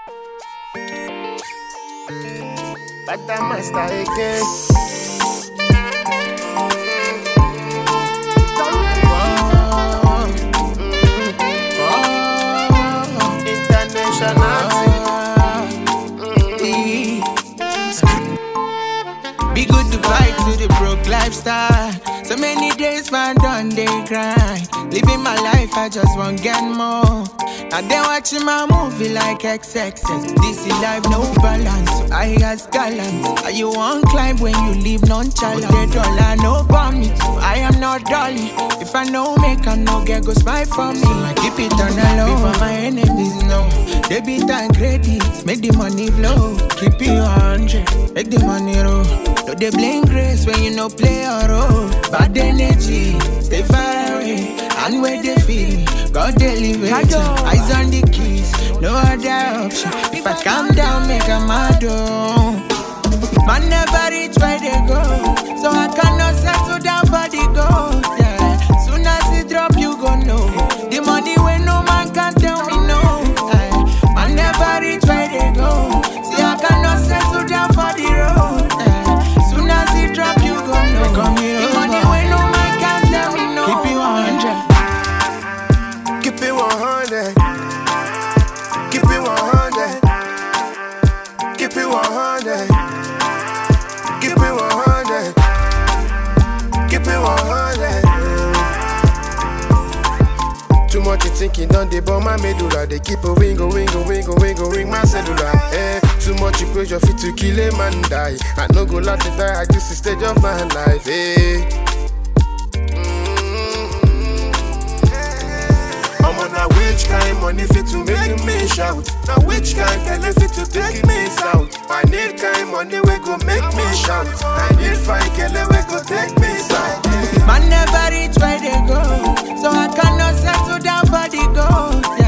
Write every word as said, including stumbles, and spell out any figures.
But that master again. Be good to vibe to the broke lifestyle. So many days man done they grind. Living my life, I just want get more. Now they watching my movie like X X S. This is life, no balance. So I ask gallant. How you want climb when you live nonchalant? They don't lie, no bomb me. I am not dolly. If I know make I no get go spy for me. I keep it on the low. Before my enemies know. Debit and credit, make the money flow. Keep it one hundred, make the money roll. No they blame grace when you no play a role. Bad energy, stay far away. And where they feel me, God deliver. Eyes on the keys, no other option. If I calm down, make a mad oh. Man never reach where they go, so I cannot settle down for the gold. Yeah. Soon as it drop, you gon' know. The money when no man can tell me no. Yeah. Man never reach where they go, see I cannot settle down for the road. Yeah. Soon as it drop, you gon' know. The money when no man can tell me no. Keep it one hundred. Keep it one hundred. Keep it one hundred. Keep it one hundred. Keep it one hundred. Keep it one hundred. Too much you thinking done they bomb my medulla. They keep a ring, a ring, a ring, a ring, a ring my cellular. Eh, too much you pressure fit to kill a man die. I no go let it die. I just the stage of my life. Eh. Now which kind money fit to make me shout? Now which kind can fit to take me south? I need kind money we go make me shout. I need five kele we go take me south. Man never reach where they go, so I cannot settle down for the gold.